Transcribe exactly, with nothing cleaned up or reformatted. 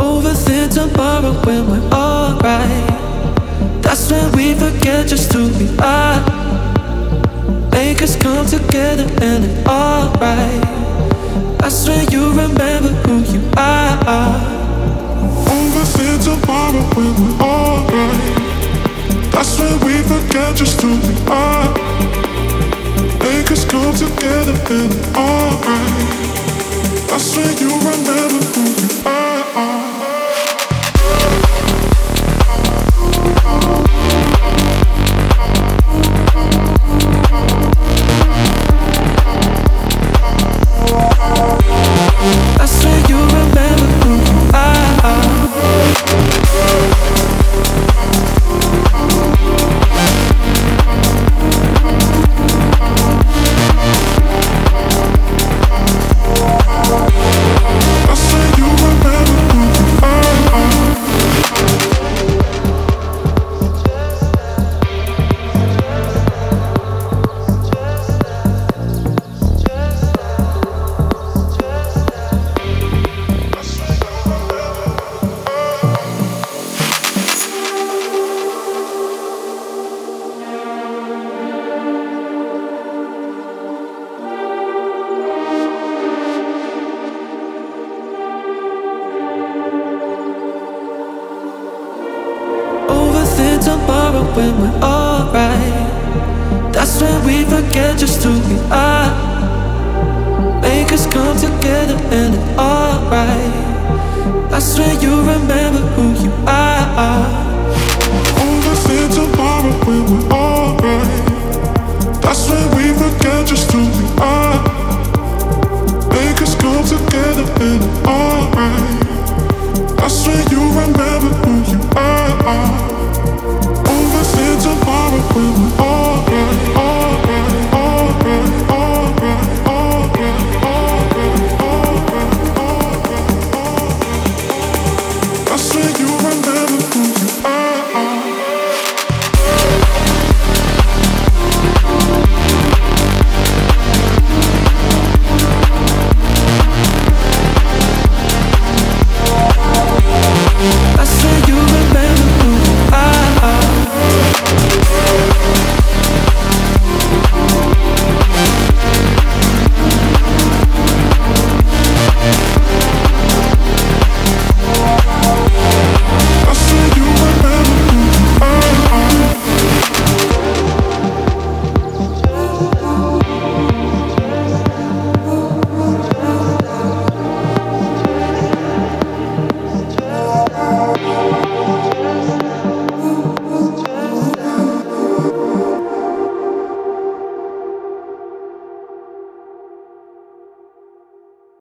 Overthink tomorrow when we're alright. That's when we forget just who we are. Make us come together and it's alright. That's when you remember who you are. Overthink tomorrow when we're alright. That's when we forget just who we are. Make us come together and it's alright. That's when you remember who you are. That's when you remember who you are. Tomorrow when we're alright. That's when we forget just who we are. Make us come together and it's alright. That's when you remember who you are. Overthink tomorrow when we're alright. That's when we forget just who we are. Make us come together and it's alright. That's when